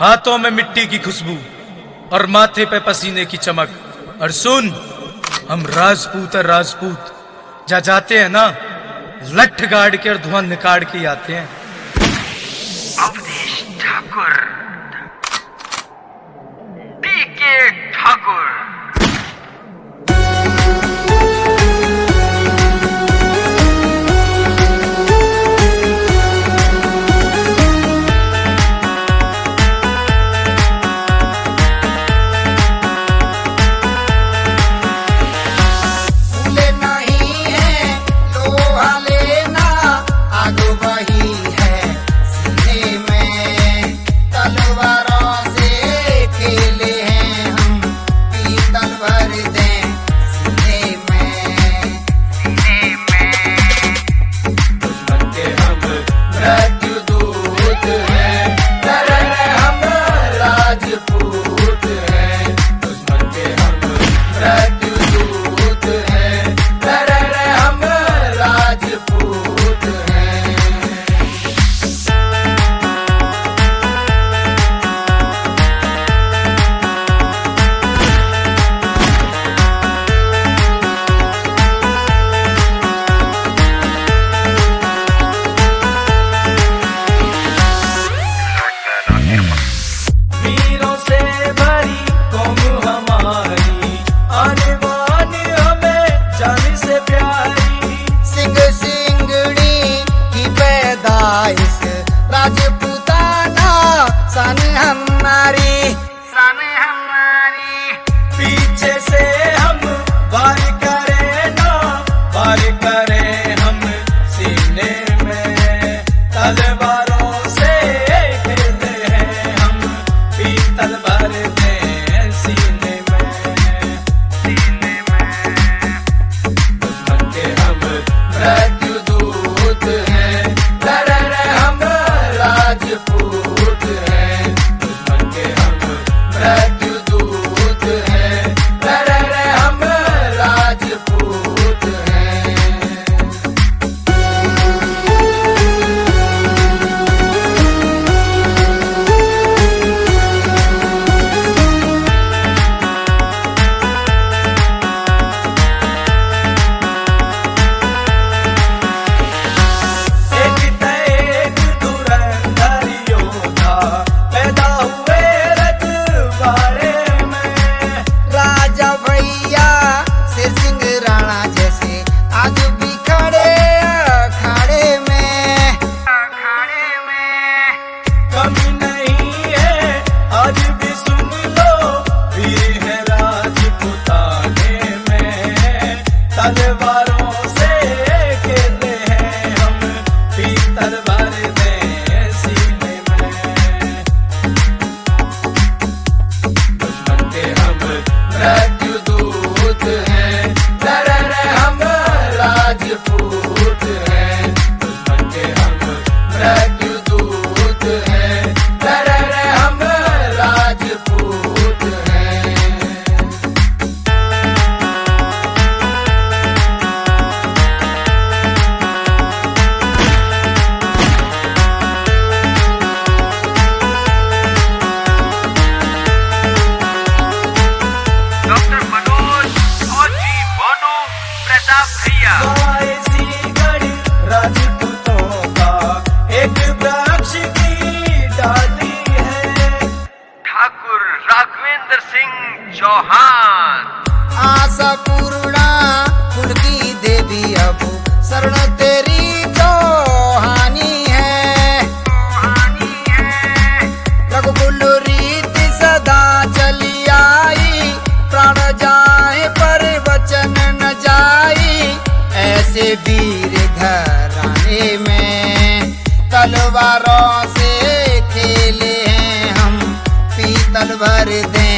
हाथों में मिट्टी की खुशबू और माथे पे पसीने की चमक। और सुन, हम राजपूत और राजपूत जा जाते हैं ना, लठ गाड़ के और धुआं निकाल के आते हैं। अवधेश ठाकुर, टीके ठाकुर। राजपूताना सन हमारी पीछे से हम वार करें ना, वार करें हम सीने में तलवारों से खेलते हैं हम, पीतल भर दें सीने में। दुश्मन के हम मृत्यु दूत हैं, हम राजपूत हैं। दुश्मन के हम मृत्यु दूत हैं, हम राजपूत हैं। तलवारों से खेलते हैं हम, पीतल भर दें सीने में। दुश्मन के हम मृत्यु दूत हैं, हम राजपूत हैं। दुश्मन के हम मृत्यु दूत हैं, हम राजपूत हैं। राजपूतों का एक वृक्ष की डाली है, ठाकुर राघवेंद्र सिंह चौहान। आशा पूर्णा कुल की देवी अब शरण तेरी चौहानी है। रघुकुल रीत सदा चली आई, प्राण जाए पर वचन न जाई। ऐसे वीर घराने में तलवारों से खेले हैं हम, पीतल भर दें